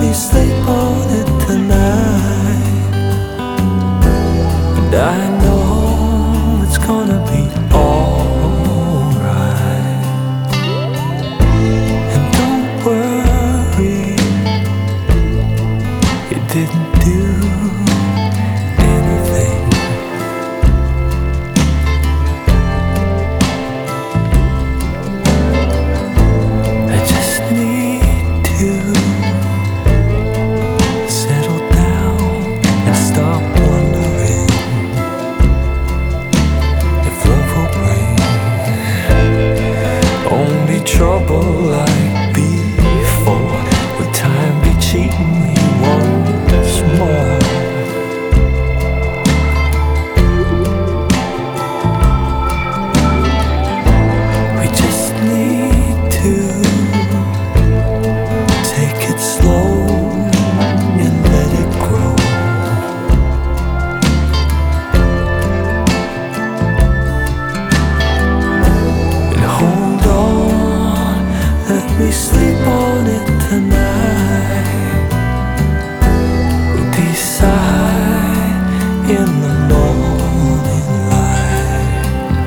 me sleep on it tonight. And I know it's gonna be alright. And don't worry, you didn't do anything. I just need to settle down and stop wondering if love will bring only trouble like before. Would time be cheating me once more? We just need to take it slow and let it grow. And hold on, let me sleep on it tonight. We'll decide in the morning light.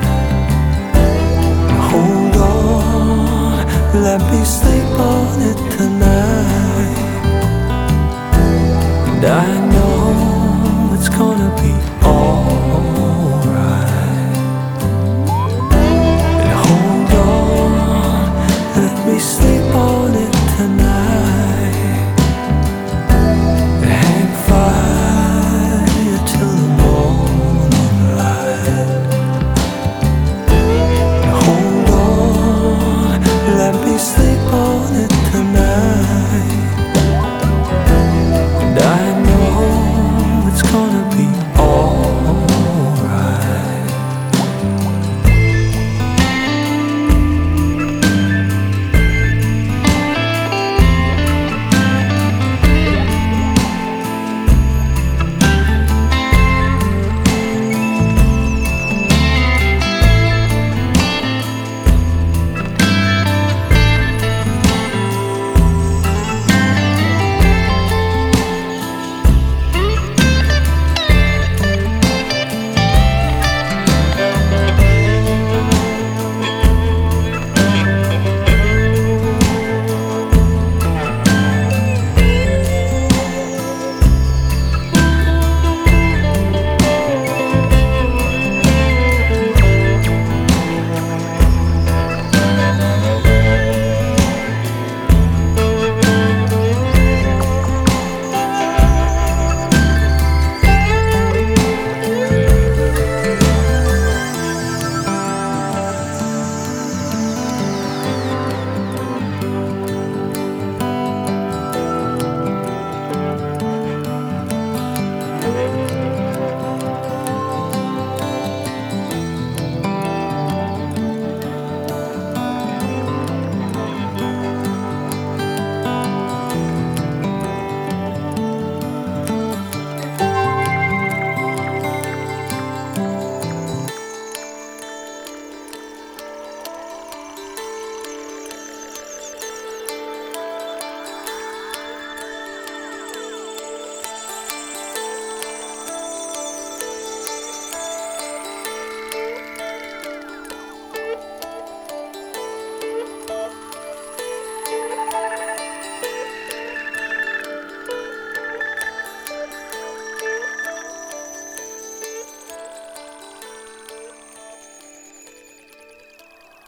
And hold on, let me sleep on it tonight. And I know